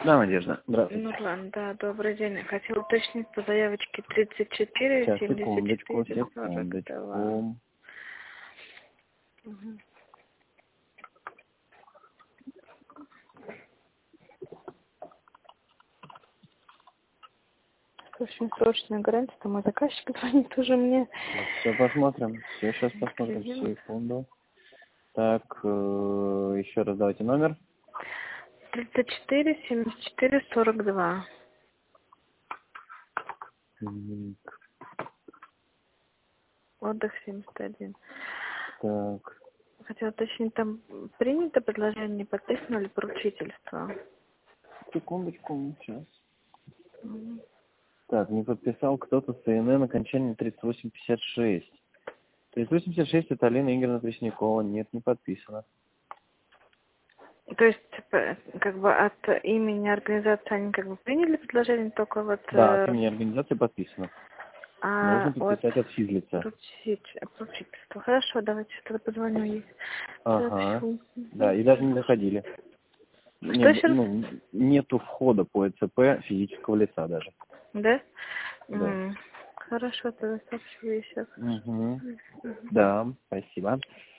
Да, Надежда, здравствуйте. Нурлан, да, добрый день. Хотела уточнить по заявочке 34 Сейчас, 74 секундочку. 42. Угу. Очень срочная гарантия, там мой заказчик звонит уже мне. Все посмотрим. Все, сейчас посмотрим. Секунду. Так, еще раз давайте номер. 34 74 42. Отдых 71. Так. Хотела уточнить, там принято предложение, не подписано ли поручительство? Секундочку, сейчас. Угу. Так, не подписал кто-то с ИНН окончание 3856. 3856 это Алина Игоревна Преснякова. Нет, не подписано. То есть, как бы от имени организации они как бы приняли предложение, только вот... Да, от имени организации подписано. Нужно подписать вот от физлица. поручительство. Хорошо, давайте тогда позвоню ей. Ага. Сообщу. Да, и даже не доходили. Что еще раз? Нету входа по ЭЦП физического лица даже. Да? Да. Хорошо, тогда сообщу ей сейчас. Угу. Да, спасибо.